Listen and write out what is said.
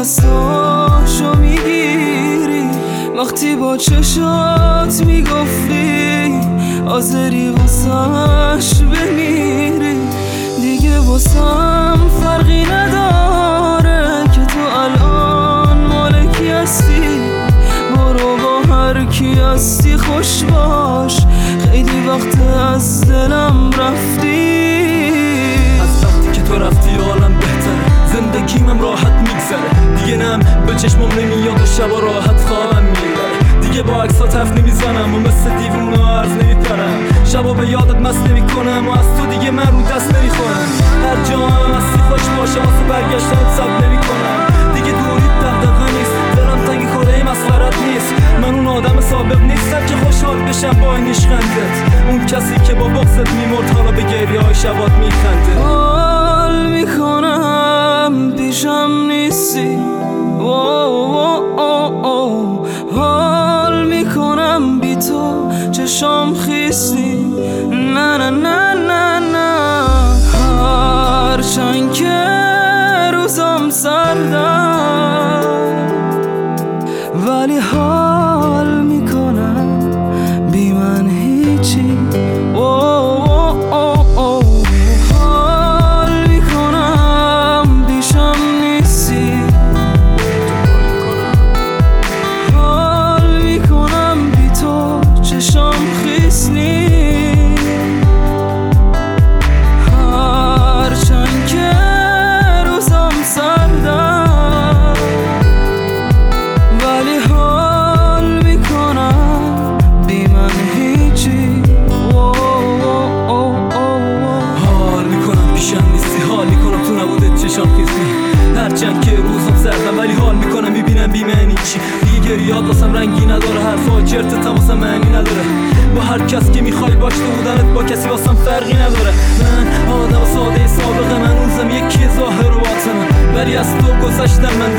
دستاشو میگیری وقتی با چشات میگفتی حاضری واسش بمیری. دیگه واسم فرقی نداره که تو الان مال کی هستی، برو با هر کی هستی خوش باش، خیلی وقت از دلم رفتی. از وقتی که تو رفتی حالم بهتره، زندگیم راحت میگذره، دیگه نم به چشمم نمیاد و شبا راحت خوابم میبره. دیگه با عکسات حرف نمیزنم و مثل دیوونا عرض نمیپرم، شبا به یادت مست نمیکنم و از تو دیگه من رو دست نمیخورم. هر جا هم هستی خوش باشه، واسه برگشتنت صبر نمیکنم. دیگه دوریت دغدغه نیست، دلم تنگ خوره مسخرت نیست. من اون آدم سابق نیستم که خوشحال بشم با این عشقندت، اون کسی که با بغضت میمرد حالا به گریه های شبات میخنده. حال میکنم پیشم نیستی، حال میکنم بی تو چشام خیستی. نه نه نه نه نه، هرچند که روزم سردم ولی حال میکنم بی من هیچی. حال میکنم پیشم نیستی، حال میکنم بی تو چشام خیس نی. هرچند که روزم سردم ولی حال میکنم بی من هیچی. حال میکنم پیشم نیستی، حال میکنم تو نبودت چشام خیس نی. هرچند که روزم سردم ولی حال میکنم میبینم بی معنی چی. دیگه گریات واسم رنگی نداره، حرفا چرتت هم واسم معنی نداره. با هر کس که میخوای باش تو بودنت با کسی واسم فرقی نداره. من آدم ساده سابقه، من روزم یکی ظاهر و باطنم، ولی از تو گذشتم من